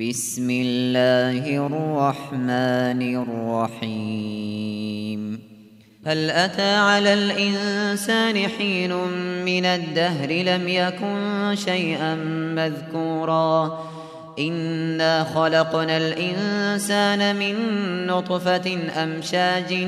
بسم الله الرحمن الرحيم هل أتى على الإنسان حين من الدهر لم يكن شيئا مذكورا إنا خلقنا الإنسان من نطفة أمشاج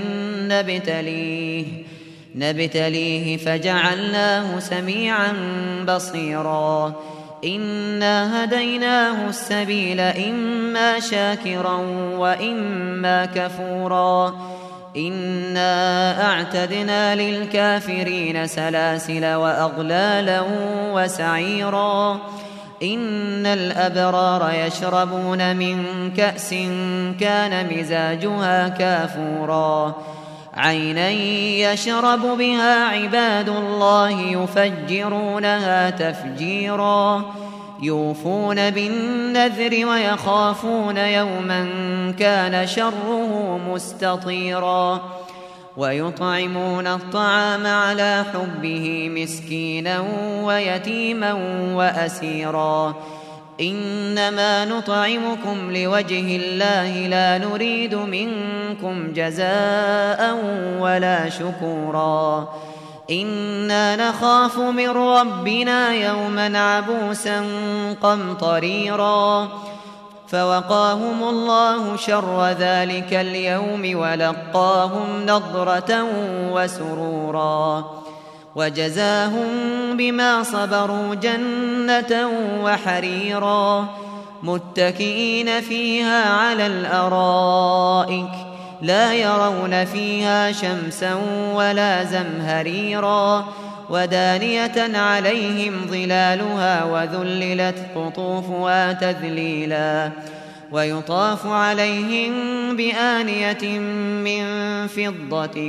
نبتليه فجعلناه سميعا بصيرا إنا هديناه السبيل إما شاكرا وإما كفورا إنا أعتدنا للكافرين سلاسل وأغلالا وسعيرا إن الأبرار يشربون من كأس كان مزاجها كافورا عينا يشرب بها عباد الله يفجرونها تفجيرا يوفون بالنذر ويخافون يوما كان شره مستطيرا ويطعمون الطعام على حبه مسكينا ويتيما وأسيرا إنما نطعمكم لوجه الله لا نريد منكم جزاء ولا شكورا إنا نخاف من ربنا يوما عبوسا قمطريرا فوقاهم الله شر ذلك اليوم ولقاهم نضرة وسرورا وجزاهم بما صبروا جنة وحريرا متكئين فيها على الأرائك لا يرون فيها شمسا ولا زمهريرا ودانية عليهم ظلالها وذللت قطوفها تذليلا ويطاف عليهم بآنية من فضة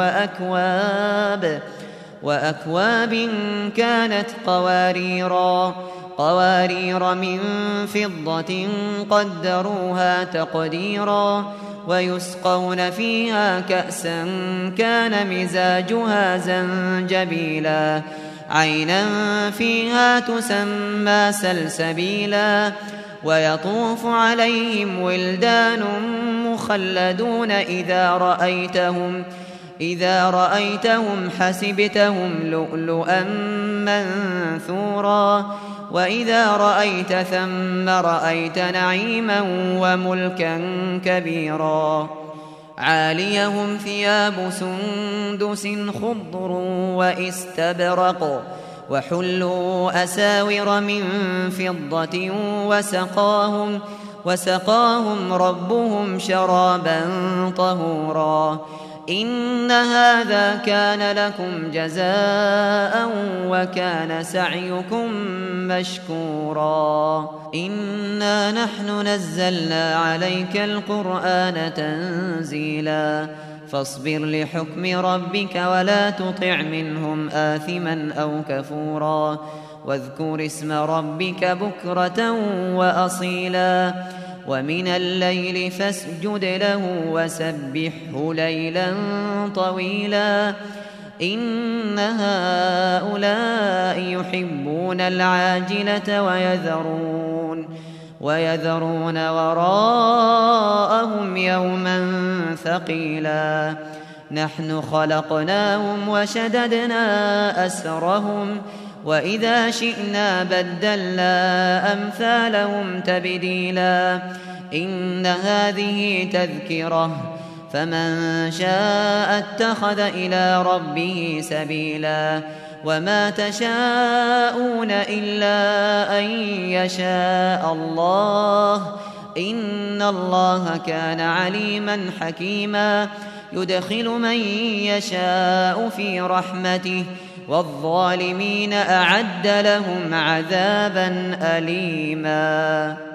وأكواب كانت قوارير من فضة قدروها تقديرا ويسقون فيها كأسا كان مزاجها زنجبيلا عينا فيها تسمى سلسبيلا ويطوف عليهم ولدان مخلدون إذا رأيتهم حسبتهم لؤلؤا منثورا وإذا رأيت ثم رأيت نعيما وملكا كبيرا عاليهم ثياب سندس خضر واستبرق وحلوا أساور من فضة وسقاهم ربهم شرابا طهورا إن هذا كان لكم جزاء وكان سعيكم مشكورا إنا نحن نزلنا عليك القرآن تنزيلا فاصبر لحكم ربك ولا تطع منهم آثما أو كفورا واذكر اسم ربك بكرة وأصيلا ومن الليل فاسجد له وسبحه ليلا طويلا إن هؤلاء يحبون العاجلة ويذرون وراءهم يوما ثقيلا نحن خلقناهم وشددنا أسرهم وإذا شئنا بدلنا أمثالهم تبديلا إن هذه تذكرة فمن شاء اتخذ إلى ربه سبيلا وما تشاءون إلا أن يشاء الله إن الله كان عليما حكيما يدخل من يشاء في رحمته والظالمين أعد لهم عذابا أليما